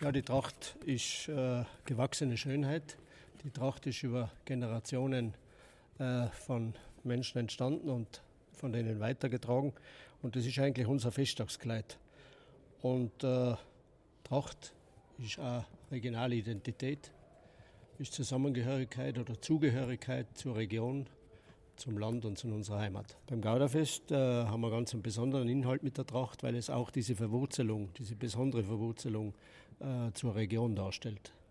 Ja, die Tracht ist gewachsene Schönheit. Die Tracht ist über Generationen von Menschen entstanden und von denen weitergetragen. Und das ist eigentlich unser Festtagskleid. Und Tracht ist auch regionale Identität, ist Zusammengehörigkeit oder Zugehörigkeit zur Region, zum Land und zu unserer Heimat. Beim Gauderfest haben wir ganz einen besonderen Inhalt mit der Tracht, weil es auch diese Verwurzelung, diese besondere Verwurzelung zur Region darstellt.